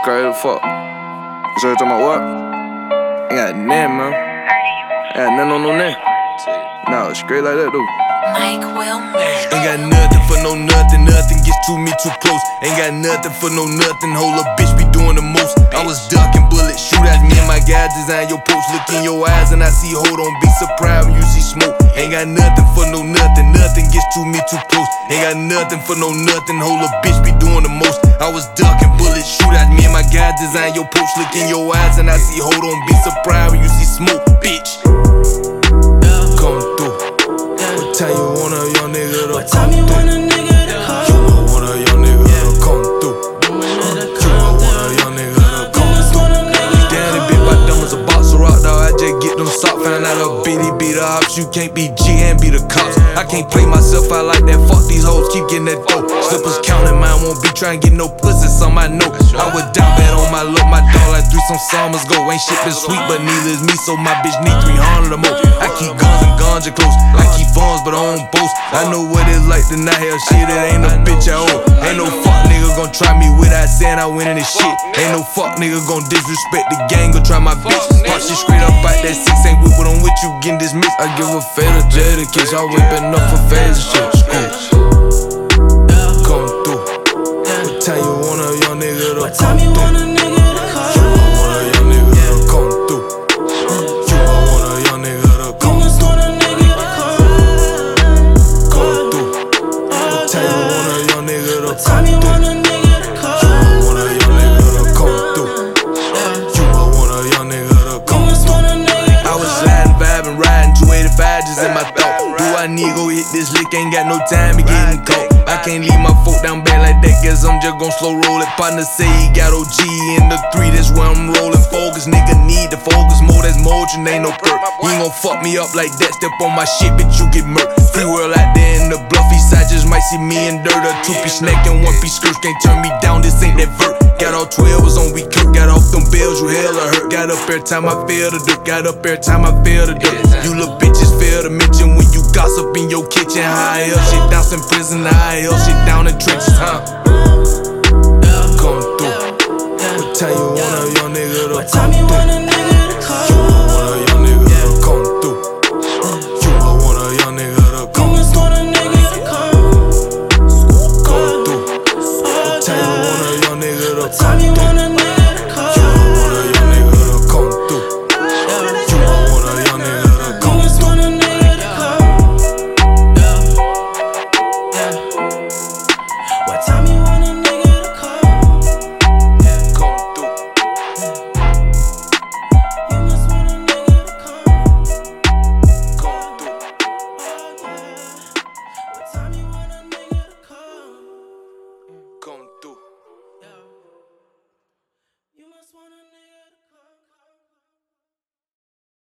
Crazy as fuck. So you talking about what? Ain't got nothing, man. Ain't got nothing on no name. No, straight like that, dude. Mike Wilmer. Ain't got nothing for no nothing, nothing gets to me too close. Ain't got nothing for no nothing, whole a bitch be doing the most. I was ducking bullets, shoot at me and my guys design your post. Look in your eyes and I see, hold on, be surprised when you see smoke. Ain't got nothing for no nothing, nothing gets to me too close. Ain't got nothing for no nothing, whole a bitch be doing the most. I was ducking bullets, shoot at me and my guys design your post. Look in your eyes and I see, hold on, be surprised when you see smoke, bitch. Come through. What time you want a young nigga to come through? You might want a young nigga to come through. You might want a young nigga to come through. Damn, it bit by dumb as a box of rock, dog. I just get them socks, found out a bitty be the ops. You can't be G and be the cops. I can't play myself out like that. Fuck these hoes, keep getting that dope. Slippers counting, mine won't be trying to get no pussy, some I know. I was down bad on my luck, my dog like 3 some summers go. Ain't shit been sweet, but neither is me, so my bitch need 300 or more. I keep guns and ganja close. I keep funds, but I don't boast. I know what it's like to not have shit, it ain't a bitch I owe. Ain't no fuck nigga gon' try me without saying I win in this shit. Ain't no fuck nigga gon' disrespect the gang, gon' try my bitch. Pop shit straight up out that 6, ain't with what I'm with, you getting dismissed. I give a fatal Jada kiss, I whippin' up for phase shit. Come through. What time you want a young nigga to come through? You might want a young nigga to come through. You might want a young nigga to come through. Come through. What time you want a young nigga to come through? You might want a young nigga to come through. You might want a young nigga to come through. I was sliding, vibing, riding 285 just in my thought. Do I need go hit this lick? Ain't got no time to getting caught. I can't leave my folk down bad like that. Guess I'm just gon' slow roll it. Partner say he got OG in the 3, that's where I'm rolling. Focus, nigga need to focus more. That's motion, ain't no perk. You ain't gon' fuck me up like that. Step on my shit, bitch, you get murked. Free world out there in the bluffy side, just might see me in dirt. A 2-piece snack and 1-piece skirts can't turn me down. This ain't that vert. Got all 12 was on week cook. Got off them bills, you hella hurt. Got up every time I feel the dirt. Got up every time I feel the dirt. You little bitches fail to mention when you gossip in your kitchen. How I hell shit down some prison, how I hell shit down in trenches, huh?